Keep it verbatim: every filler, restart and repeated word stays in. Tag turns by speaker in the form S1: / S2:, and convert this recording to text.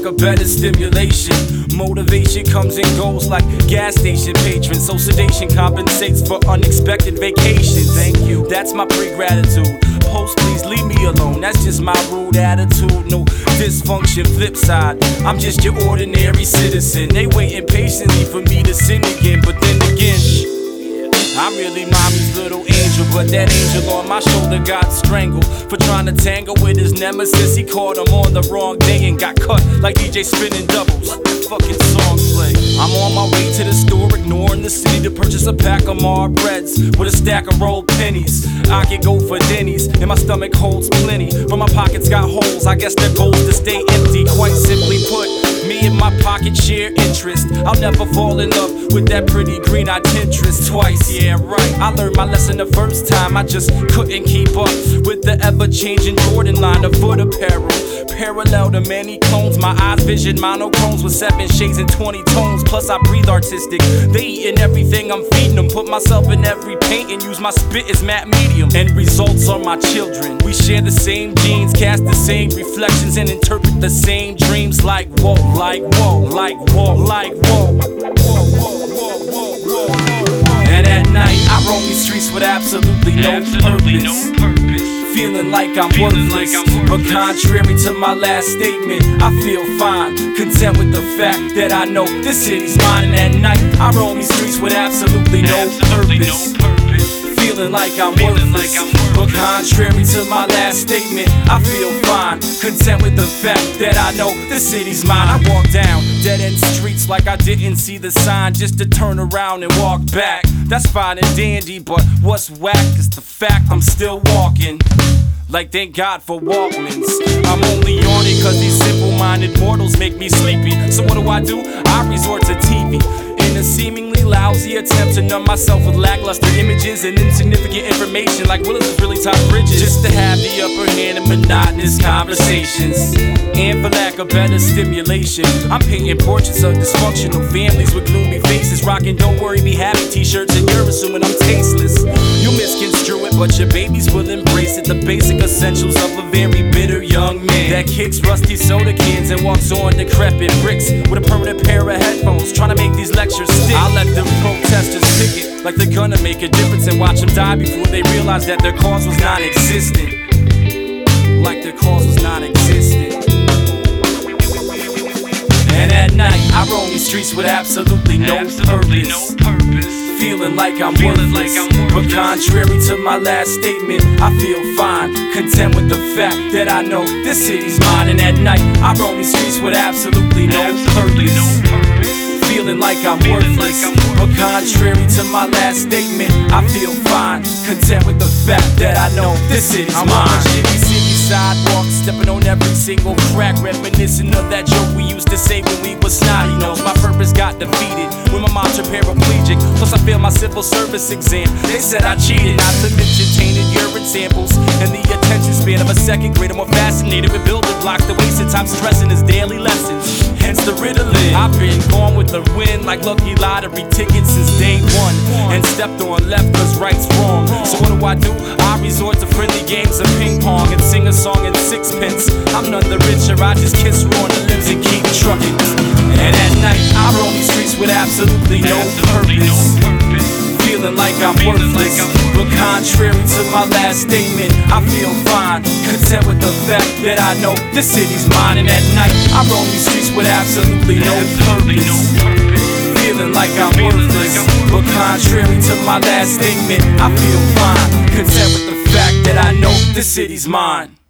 S1: of better stimulation. Motivation comes and goes like gas station patrons, so sedation compensates for unexpected vacations. Thank you, that's my pre-gratitude. Post, please leave me alone, that's just my rude attitude. No dysfunction, flip side, I'm just your ordinary citizen. They waiting patiently for me to sin again, but then again, I'm really mommy's little angel, but that angel on my shoulder got strangled for trying to tangle with his nemesis. He caught him on the wrong day and got cut like D J spinning doubles. Let that fucking song play. I'm on my way to the store, ignoring the city to purchase a pack of Marb breads with a stack of rolled pennies. I could go for Denny's, and my stomach holds plenty, but my pockets got holes. I guess the goal's to stay empty. Quite simply put, me and my pocket share interest. I'll never fall in love with that pretty green-eyed temptress twice. Yeah, right. I learned my lesson the first time. I just couldn't keep up with the ever-changing Jordan line of foot apparel. Parallel to many clones, my eyes vision monochromes with seven shades and twenty tones. Plus I breathe artistic. They eating everything I'm feeding them. Put myself in every paint and use my spit as matte medium. End results are my children. We share the same genes, cast the same reflections, and interpret the same dreams. Like whoa, like whoa, like whoa, like whoa. And at night I roam these streets with absolutely no
S2: Absolutely
S1: purpose.
S2: no purpose.
S1: Feeling like I'm
S2: Feeling
S1: worthless,
S2: like I'm
S1: but
S2: worthless.
S1: contrary to my last statement, I feel fine, content with the fact that I know this city's mine. And at night, I roam these streets with absolutely no
S2: Absolutely
S1: purpose.
S2: no purpose.
S1: Feeling like I'm
S2: Feeling
S1: worthless,
S2: like I'm worthless.
S1: but contrary to my last statement, I feel fine, content with the fact that I know this city's mine. I walk down dead-end streets like I didn't see the sign, just to turn around and walk back. That's fine and dandy, but what's whack is the fact I'm still walking. Like thank God for Walkmans. I'm only on it cause these simple-minded mortals make me sleepy. So what do I do? I resort to T V in a seemingly lousy attempt to numb myself with lackluster images and insignificant information like Willis is really top bridges, just to have the upper hand in monotonous conversations. And for lack of better stimulation, I'm painting portraits of dysfunctional families with gloomy faces, rocking don't worry be happy t-shirts, and you're assuming I'm tasteless. You misconstrue it, but your babies will embrace it. The basic essentials of a very bitter young man that kicks rusty soda cans and walks on decrepit bricks with a permanent pair of headphones, trying to make these lectures stick. I let them protesters pick it like they're gonna make a difference and watch them die before they realize that their cause was non-existent. Like their cause was non-existent. And at night I roam these streets with absolutely no
S2: Absolutely
S1: purpose.
S2: no purpose.
S1: Feeling like I'm
S2: Feeling
S1: worthless,
S2: like I'm
S1: but
S2: worthless.
S1: contrary to my last statement, I feel fine, content with the fact that I know this city's mine. And at night I roam these streets with absolutely no
S2: Absolutely no
S1: purpose.
S2: purpose.
S1: Feeling like I'm
S2: Feeling like
S1: worthless,
S2: I'm worthless.
S1: but contrary to my last statement, I feel fine, content with the fact that I know this city's
S2: I'm
S1: mine.
S2: on
S1: I'm on Jimmy City sidewalk, stepping on every single crack, reminiscing of that joke we used to say when we was snotty nose. My purpose got defeated when my mom turned paraplegic, plus I failed my civil service exam. They said I cheated, not to mention tainted urine samples and the attention span of a second grader, more fascinated with building blocks, the wasted time stressing his daily lessons. Hence the Ritalin. I've been gone with the wind like lucky lottery tickets since day one, and stepped on left cause right's wrong. So what do I do? I resort to friendly games of ping pong and sing a song in sixpence. I'm none the richer, I just kiss her on the lips and keep trucking. And at night I roam these streets with absolutely no
S2: Absolutely no
S1: purpose.
S2: purpose.
S1: Feeling like I'm
S2: Feeling
S1: worthless,
S2: like I'm
S1: but contrary to my last statement, I feel fine, content with the fact that I know this city's mine. And at night I roam these streets with absolutely no
S2: Absolutely no
S1: purpose.
S2: purpose.
S1: Feeling like I'm
S2: Feeling
S1: worthless,
S2: like I'm
S1: but contrary to my last statement, I feel fine, content with the fact that I know this city's mine.